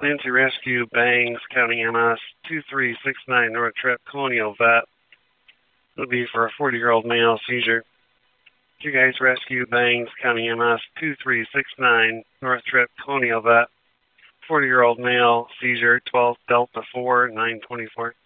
Lindsay Rescue, Bangs, County MS, 2369 North Trip, Colonial Vet. It'll be for a 40-year-old male seizure. You guys rescue, Bangs, County MS, 2369 North Trip, Colonial Vet. 40-year-old male, seizure, 12 Delta 4, 924.